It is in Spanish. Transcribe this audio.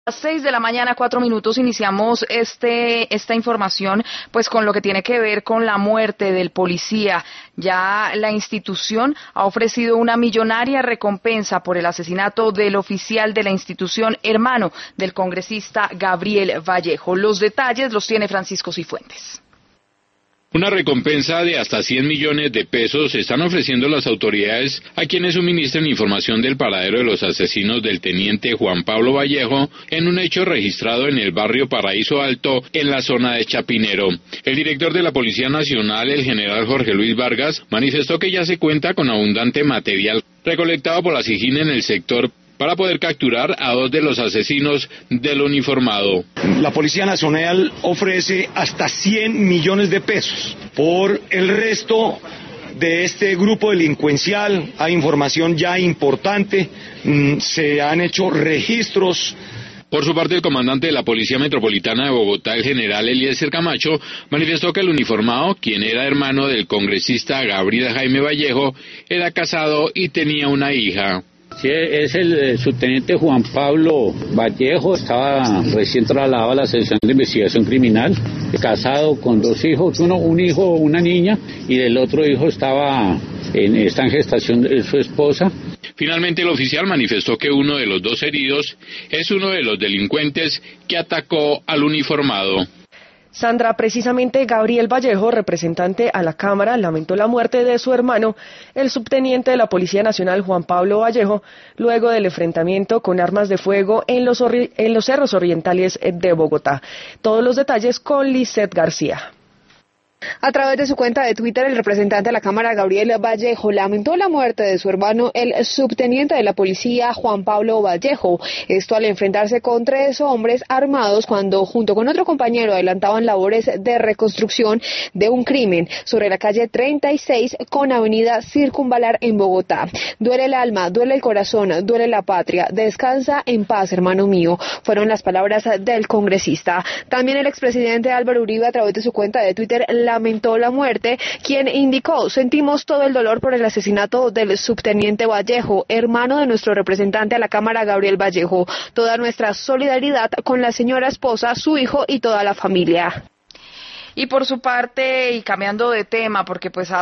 A las 6 de la mañana, 4 minutos, iniciamos esta información, pues con lo que tiene que ver con la muerte del policía. Ya la institución ha ofrecido una millonaria recompensa por el asesinato del oficial de la institución, hermano del congresista Gabriel Vallejo. Los detalles los tiene Francisco Cifuentes. Una recompensa de hasta 100 millones de pesos están ofreciendo las autoridades a quienes suministren información del paradero de los asesinos del teniente Juan Pablo Vallejo en un hecho registrado en el barrio Paraíso Alto, en la zona de Chapinero. El director de la Policía Nacional, el general Jorge Luis Vargas, manifestó que ya se cuenta con abundante material recolectado por la SIJIN en el sector para poder capturar a 2 de los asesinos del uniformado. La Policía Nacional ofrece hasta 100 millones de pesos por el resto de este grupo delincuencial. Hay información ya importante, se han hecho registros. Por su parte, el comandante de la Policía Metropolitana de Bogotá, el general Eliezer Camacho, manifestó que el uniformado, quien era hermano del congresista Gabriel Jaime Vallejo, era casado y tenía una hija. Sí, es el subteniente Juan Pablo Vallejo, estaba recién trasladado a la sección de investigación criminal, casado con 2 hijos, un hijo, una niña, y del otro hijo está en gestación de su esposa. Finalmente, el oficial manifestó que uno de los 2 heridos es uno de los delincuentes que atacó al uniformado. Sandra, precisamente Gabriel Vallejo, representante a la Cámara, lamentó la muerte de su hermano, el subteniente de la Policía Nacional Juan Pablo Vallejo, luego del enfrentamiento con armas de fuego en los cerros orientales de Bogotá. Todos los detalles con Lizeth García. A través de su cuenta de Twitter, el representante de la Cámara, Gabriel Vallejo, lamentó la muerte de su hermano, el subteniente de la policía, Juan Pablo Vallejo. Esto al enfrentarse con 3 hombres armados cuando, junto con otro compañero, adelantaban labores de reconstrucción de un crimen sobre la calle 36 con avenida Circunvalar en Bogotá. Duele el alma, duele el corazón, duele la patria. Descansa en paz, hermano mío. Fueron las palabras del congresista. También el expresidente Álvaro Uribe, a través de su cuenta de Twitter, lamentó la muerte, quien indicó: sentimos todo el dolor por el asesinato del subteniente Vallejo, hermano de nuestro representante a la Cámara, Gabriel Vallejo. Toda nuestra solidaridad con la señora esposa, su hijo y toda la familia. Y por su parte, y cambiando de tema, porque pues